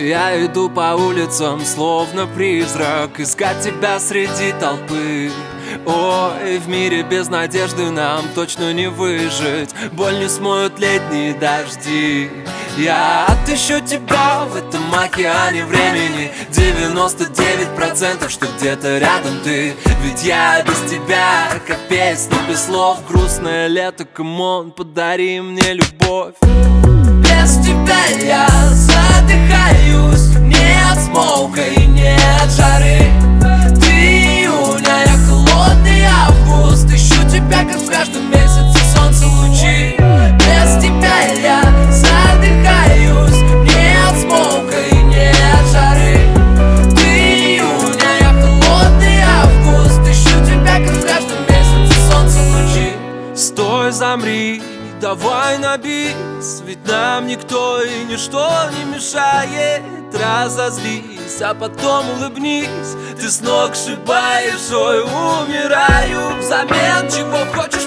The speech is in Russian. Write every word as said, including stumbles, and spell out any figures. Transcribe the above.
Я иду по улицам, словно призрак, искать тебя среди толпы. Ой, в мире без надежды нам точно не выжить. Боль не смоют летние дожди. Я отыщу тебя в этом океане времени. девяносто девять процентов, что где-то рядом ты. Ведь я без тебя, как песня без слов. Грустное лето, камон, подари мне любовь. Без тебя я задыхаюсь, не от смоука и не от жары. Ты июня, я холодный август. Ищу тебя, как в каждом месяце солнце лучи. Без тебя я задыхаюсь, не от смоука и не от жары. Ты июня, я холодный август. Ищу тебя, как в каждом месяце солнце лучи. Стой, замри, давай на бис, ведь нам никто и ничто не мешает. Разозлись, а потом улыбнись. Ты с ног сшибаешь, ой, умираю. Взамен чего хочешь